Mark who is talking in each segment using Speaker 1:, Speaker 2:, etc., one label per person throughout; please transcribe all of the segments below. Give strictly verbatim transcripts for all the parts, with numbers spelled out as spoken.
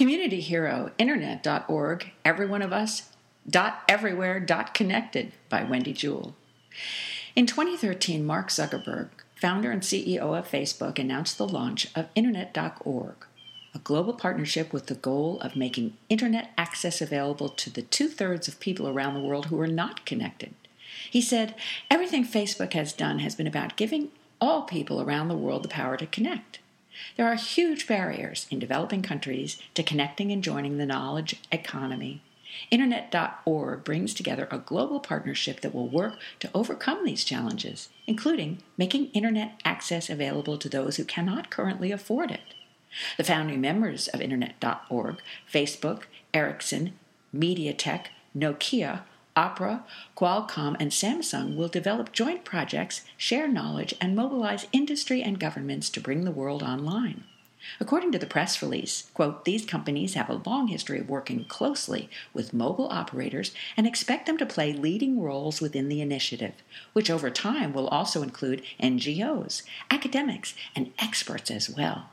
Speaker 1: Community hero, internet dot org, every one of us, dot everywhere dot connected by Wendy Jewell. In twenty thirteen, Mark Zuckerberg, founder and C E O of Facebook, announced the launch of internet dot org, a global partnership with the goal of making internet access available to the two-thirds of people around the world who are not connected. He said, everything Facebook has done has been about giving all people around the world the power to connect. There are huge barriers in developing countries to connecting and joining the knowledge economy. internet dot org brings together a global partnership that will work to overcome these challenges, including making internet access available to those who cannot currently afford it. The founding members of internet dot org, Facebook, Ericsson, MediaTek, Nokia, Opera, Qualcomm, and Samsung will develop joint projects, share knowledge, and mobilize industry and governments to bring the world online. According to the press release, quote, these companies have a long history of working closely with mobile operators and expect them to play leading roles within the initiative, which over time will also include N G Os, academics, and experts as well.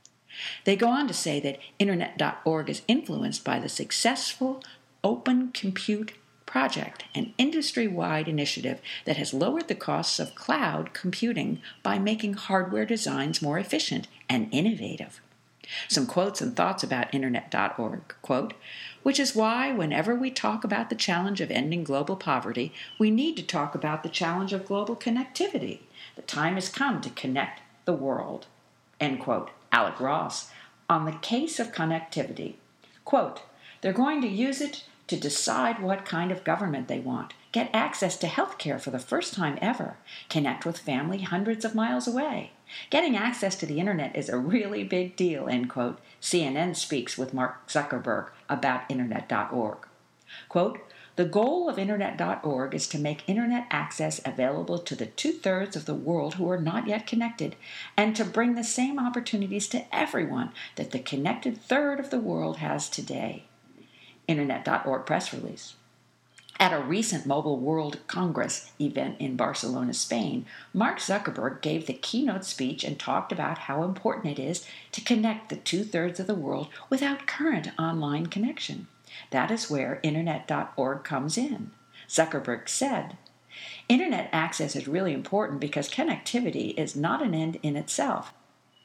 Speaker 1: They go on to say that internet dot org is influenced by the successful Open Compute Project, an industry-wide initiative that has lowered the costs of cloud computing by making hardware designs more efficient and innovative. Some quotes and thoughts about internet dot org, quote, which is why whenever we talk about the challenge of ending global poverty, we need to talk about the challenge of global connectivity. The time has come to connect the world, end quote. Alec Ross, on the case of connectivity, quote, they're going to use it to decide what kind of government they want, get access to health care for the first time ever, connect with family hundreds of miles away. Getting access to the internet is a really big deal, end quote. C N N speaks with Mark Zuckerberg about internet dot org. Quote, the goal of internet dot org is to make internet access available to the two-thirds of the world who are not yet connected, and to bring the same opportunities to everyone that the connected third of the world has today. internet dot org press release. At a recent Mobile World Congress event in Barcelona, Spain, Mark Zuckerberg gave the keynote speech and talked about how important it is to connect the two-thirds of the world without current online connection. That is where internet dot org comes in. Zuckerberg said, internet access is really important because connectivity is not an end in itself.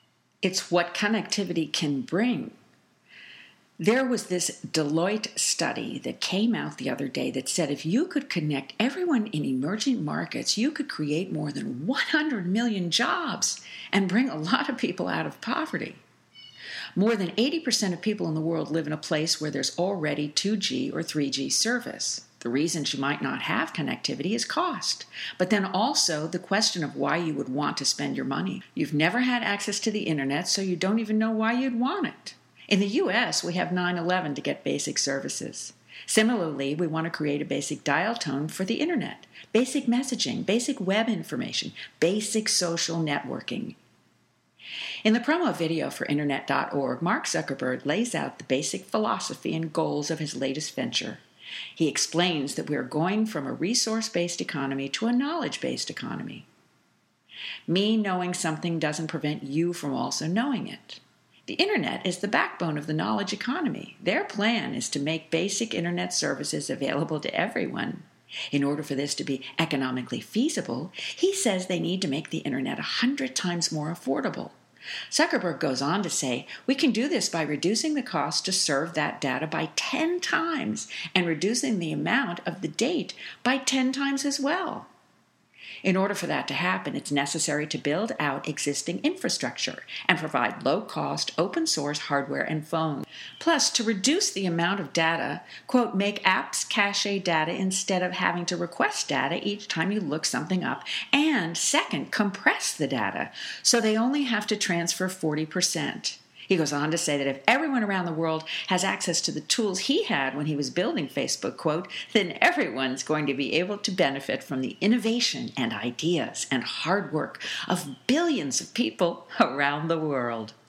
Speaker 1: It's what connectivity can bring. There was this Deloitte study that came out the other day that said if you could connect everyone in emerging markets, you could create more than one hundred million jobs and bring a lot of people out of poverty. More than eighty percent of people in the world live in a place where there's already two G or three G service. The reasons you might not have connectivity is cost, but then also the question of why you would want to spend your money. You've never had access to the internet, so you don't even know why you'd want it. In the U S, we have nine eleven to get basic services. Similarly, we want to create a basic dial tone for the internet, basic messaging, basic web information, basic social networking. In the promo video for internet dot org, Mark Zuckerberg lays out the basic philosophy and goals of his latest venture. He explains that we are going from a resource-based economy to a knowledge-based economy. Me knowing something doesn't prevent you from also knowing it. The internet is the backbone of the knowledge economy. Their plan is to make basic internet services available to everyone. In order for this to be economically feasible, he says they need to make the internet a hundred times more affordable. Zuckerberg goes on to say, we can do this by reducing the cost to serve that data by ten times and reducing the amount of the date by ten times as well. In order for that to happen, it's necessary to build out existing infrastructure and provide low-cost, open-source hardware and phones. Plus, to reduce the amount of data, quote, make apps cache data instead of having to request data each time you look something up. And second, compress the data so they only have to transfer forty percent. He goes on to say that if everyone around the world has access to the tools he had when he was building Facebook, quote, then everyone's going to be able to benefit from the innovation and ideas and hard work of billions of people around the world.